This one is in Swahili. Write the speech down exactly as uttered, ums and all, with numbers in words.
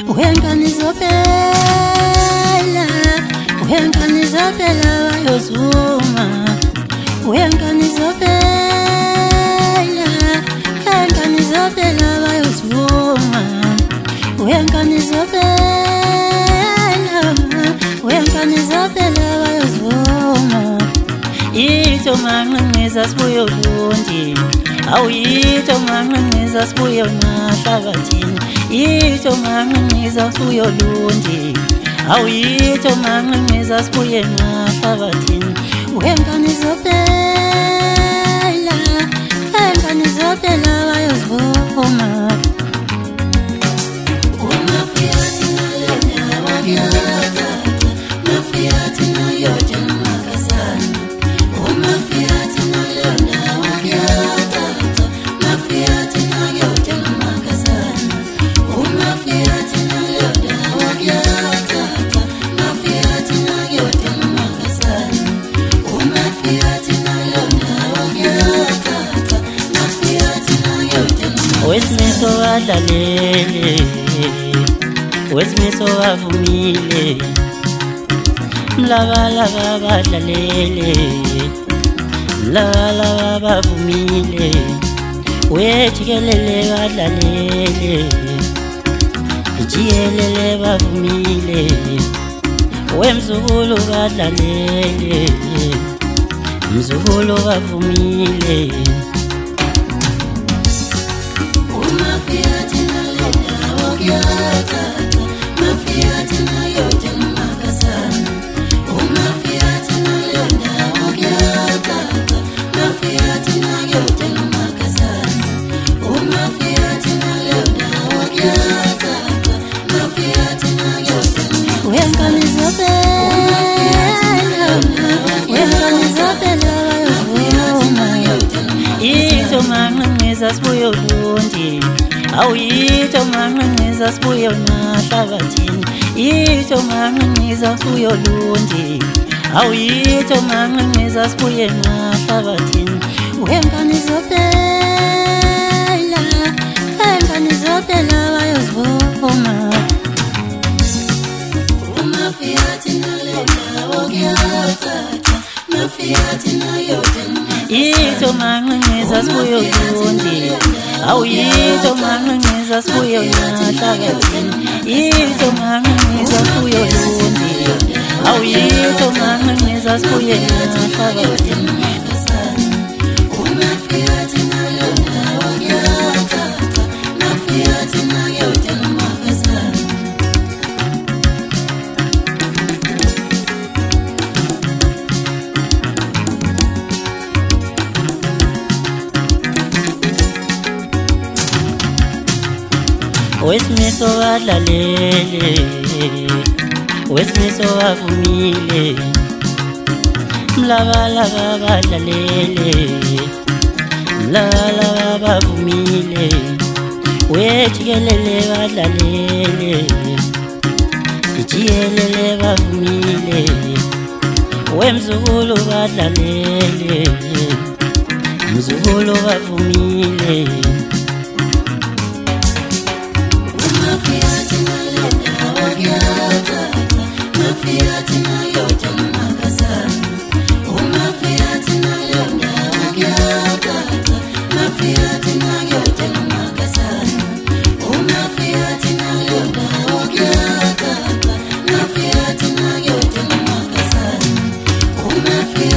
Wengane zopela, wengane zopela bayozuma. Wengane zopela, wengane zopela bayozuma. Wengane zopela, wengane zopela bayozuma. Ito manqinqiza sibuye ulundi, awuyito manqinqiza sibuye nahlabathini. Ito manqinqiza sibuye ulundi, awuyito manqinqiza sibuye nahlabathini. Wengane zopela, wengane zopela bayozuma. Umafiyathi nalena wakyatata, mafiyathi nayoja makasana. Umafiyathi nalena wakyatata, mafiyathi nayoja makasana. Umafiyathi nalena wakyatata, mafiyathi nayoja makasana. Umafiyathi nalena wakyatata, mafiyathi nayoja makasana. Wesimiso wadlalele, wesimiso wavumile. Mlabalaba badlalele, mlabalaba bavumile. Wejikelele badlalele, jikelele bavumile. Wemzukulu badlalele, mzukulu bavumile. Umafiyathi nalena wakyatata, mafiyathi nayoja makasana. Umafiyathi nalena wakyatata, mafiyathi nayoja makasana. Umafiyathi nalena wakyatata, mafiyathi nayoja makasana. Wengane zopela, wengane zopela bayozuma. Ito manqinqiza sibuye ulundi, awuyito manqinqiza sibuye nahlabathini. Ito manqinqiza sibuye ulundi, awuyito manqinqiza sibuye nahlabathini. Wengane zopela, wengane zopela bayozuma. Umafiyathi nalena wakyatata, mafiyathi nayoja makasana. Ito manqinqiza sibuye ulundi, awuyito manqinqiza sibuye nahlabathini. Ito manqinqiza sibuye ulundi, awuyito manqinqiza sibuye nahlabathini. Umafiyathi nalena wakyatata, mafiyathi nayoja makasana. Wesimiso wadlalele, wesimiso wavumile. Mlabalaba badlalele, mlabalaba bavumile. Wejikelele badlalele, jikelele bavumile. Wemzukulu badlalele, mzukulu bavumile. Umafiyathi nalena wakyatata, mafiyathi nayoja makasana. Umafiyathi nalena wakyatata, mafiyathi nayoja makasana. Umafiyathi nalena wakyatata, mafiyathi nayoja makasana. Umafiyathi